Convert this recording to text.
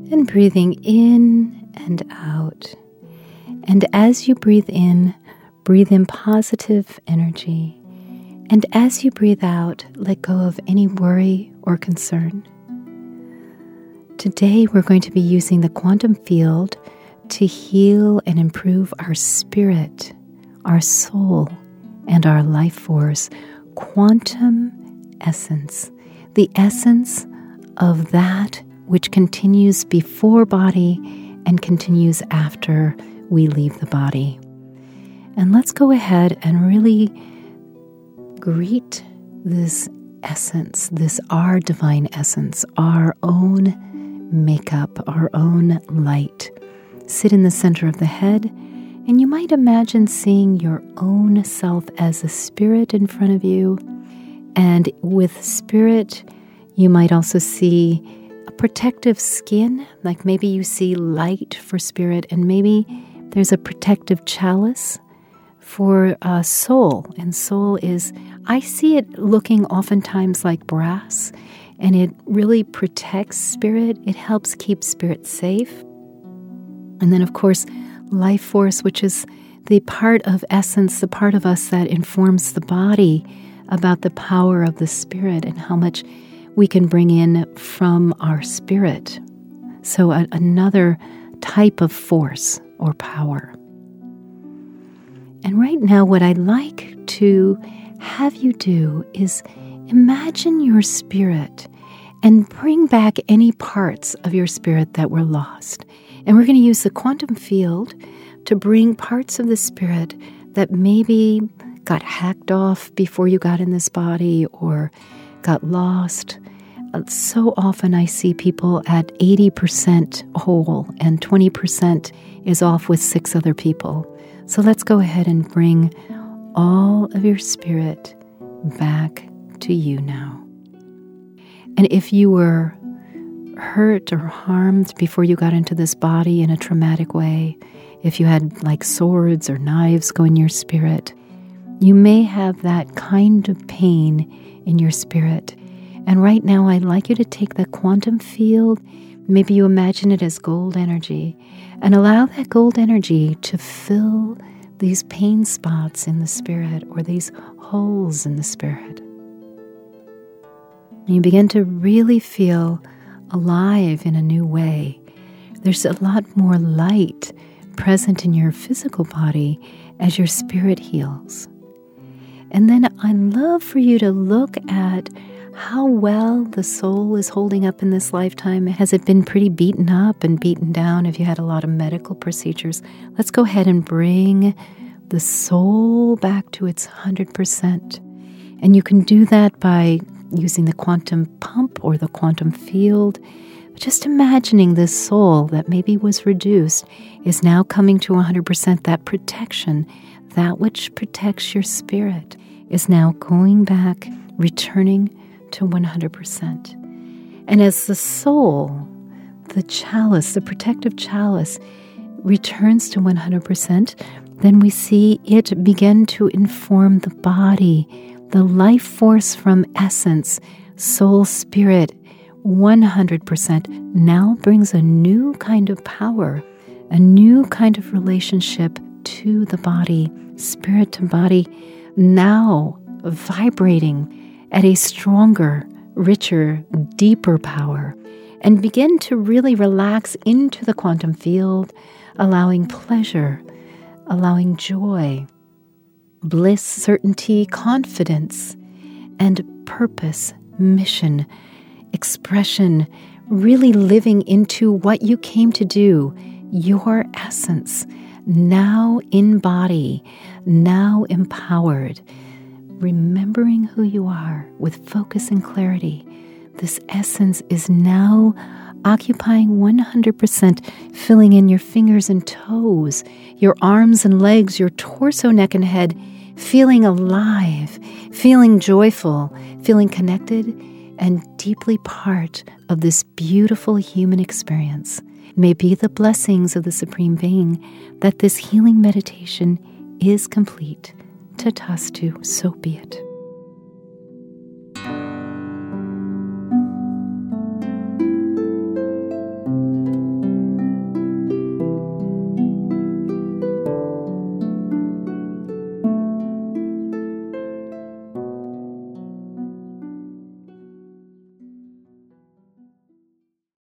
And breathing in and out. And as you breathe in positive energy. And as you breathe out, let go of any worry or concern. Today, we're going to be using the quantum field to heal and improve our spirit, our soul, and our life force. Quantum essence, the essence of that which continues before body and continues after we leave the body. And let's go ahead and really greet this essence, this our divine essence, our own makeup, our own light. Sit in the center of the head, and you might imagine seeing your own self as a spirit in front of you. And with spirit, you might also see a protective skin, like maybe you see light for spirit, and maybe there's a protective chalice for soul. And soul is, I see it looking oftentimes like brass, and it really protects spirit. It helps keep spirit safe. And then, of course, life force, which is the part of essence, the part of us that informs the body about the power of the spirit and how much we can bring in from our spirit. So another type of force or power. And right now, what I'd like to have you do is imagine your spirit and bring back any parts of your spirit that were lost. And we're going to use the quantum field to bring parts of the spirit that maybe got hacked off before you got in this body or got lost. So often I see people at 80% whole and 20% is off with 6 other people. So let's go ahead and bring all of your spirit back to you now. And if you were hurt or harmed before you got into this body in a traumatic way, if you had like swords or knives go in your spirit, you may have that kind of pain in your spirit. And right now, I'd like you to take the quantum field, maybe you imagine it as gold energy, and allow that gold energy to fill these pain spots in the spirit or these holes in the spirit. And you begin to really feel alive in a new way. There's a lot more light present in your physical body as your spirit heals. And then I'd love for you to look at how well the soul is holding up in this lifetime. Has it been pretty beaten up and beaten down? If you had a lot of medical procedures, let's go ahead and bring the soul back to its 100%. And you can do that by using the quantum pump or the quantum field. Just imagining this soul that maybe was reduced is now coming to 100%. That protection, that which protects your spirit, is now going back, returning to 100%. And as the soul, the chalice, the protective chalice, returns to 100%, then we see it begin to inform the body, the life force from essence, soul, spirit, 100% now brings a new kind of power, a new kind of relationship to the body, spirit to body, now vibrating at a stronger, richer, deeper power, and begin to really relax into the quantum field, allowing pleasure, allowing joy, bliss, certainty, confidence, and purpose, mission, expression, really living into what you came to do, your essence, now in body, now empowered, remembering who you are with focus and clarity. This essence is now occupying 100%, filling in your fingers and toes, your arms and legs, your torso, neck, and head, feeling alive, feeling joyful, feeling connected, and deeply part of this beautiful human experience. May be the blessings of the Supreme Being that this healing meditation is complete. Tatastu, so be it.